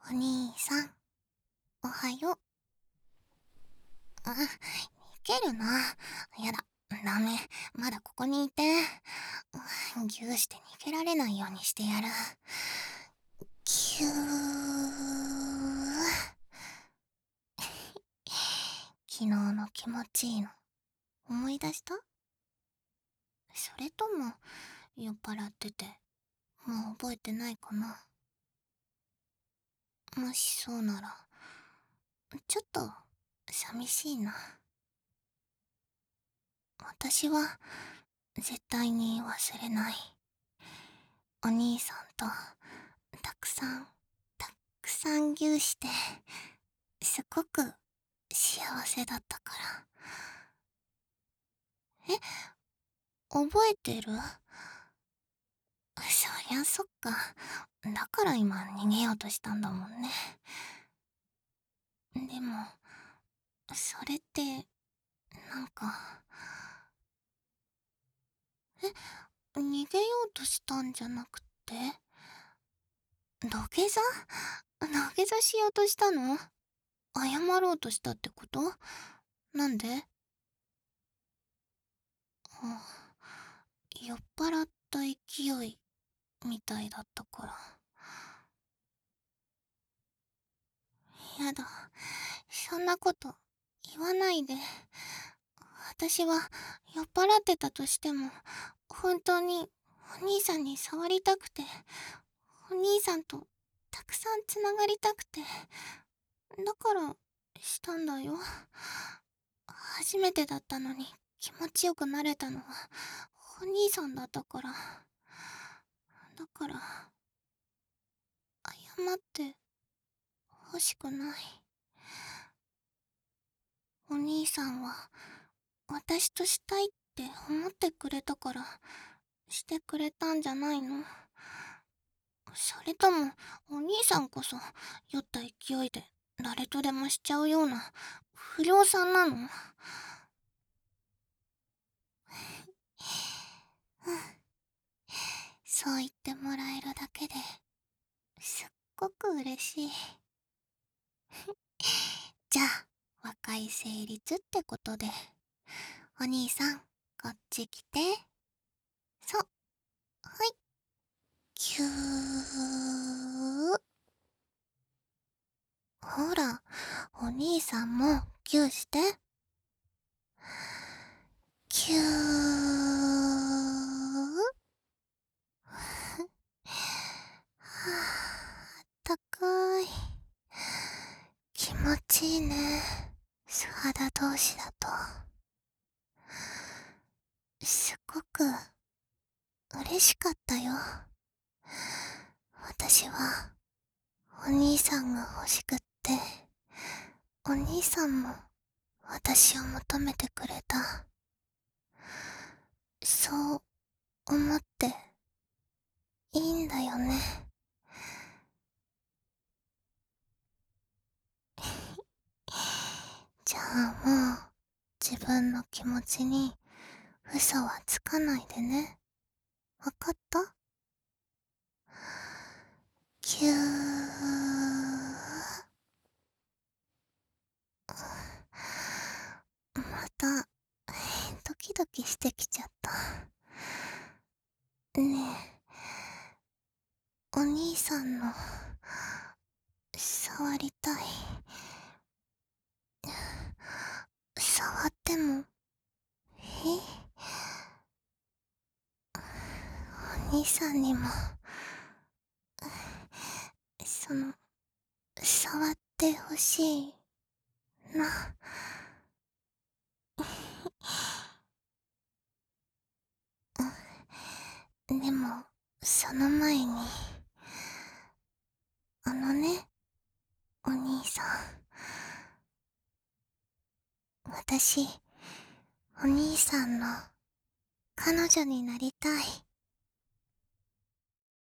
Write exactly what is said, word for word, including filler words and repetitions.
お兄さん、おはよう。あ、逃げるな。やだ、ダメ。まだここにいて。ぎゅうして逃げられないようにしてやる。ぎゅー。昨日の気持ちいいの、思い出した？それとも、酔っ払ってて、もう覚えてないかな。もしそうなら、ちょっと、寂しいな。私は、絶対に忘れない。お兄さんと、たくさん、たくさんぎゅうして、すごく幸せだったから。え、覚えてる？そりゃそっか。だから今逃げようとしたんだもんね。でも、それって、なんか。え、逃げようとしたんじゃなくて？土下座？土下座しようとしたの？謝ろうとしたってこと？なんで？あ、酔っ払った勢いみたいだったから。やだ、そんなこと言わないで。私は酔っ払ってたとしても、本当にお兄さんに触りたくて、お兄さんとたくさんつながりたくて、だからしたんだよ。初めてだったのに気持ちよくなれたのはお兄さんだったから。だから謝ってほしくない。お兄さんは私としたいって思ってくれたからしてくれたんじゃないの？それともお兄さんこそ酔った勢いで誰とでもしちゃうような不良さんなの？うん、そう言ってもらえるだけですっごく嬉しい。じゃあ和解成立ってことで、お兄さんこっち来て。そう、はい、ぎゅー。ほら、お兄さんもぎゅーして。ぎゅー。はあ、あったかい。気持ちいいね。素肌同士だと。すごく嬉しかったよ。私はお兄さんが欲しくって、お兄さんも私を求めてくれた。そう思っていいんだよね。じゃあもう自分の気持ちに嘘はつかないでね。わかった？ぎゅー。またドキドキしてきちゃった。ねえ、お兄さんの触りたい。触ってもいい？お兄さんにもその触ってほしいな。でもその前に、あのね、お兄さん、私お兄さんの彼女になりたい。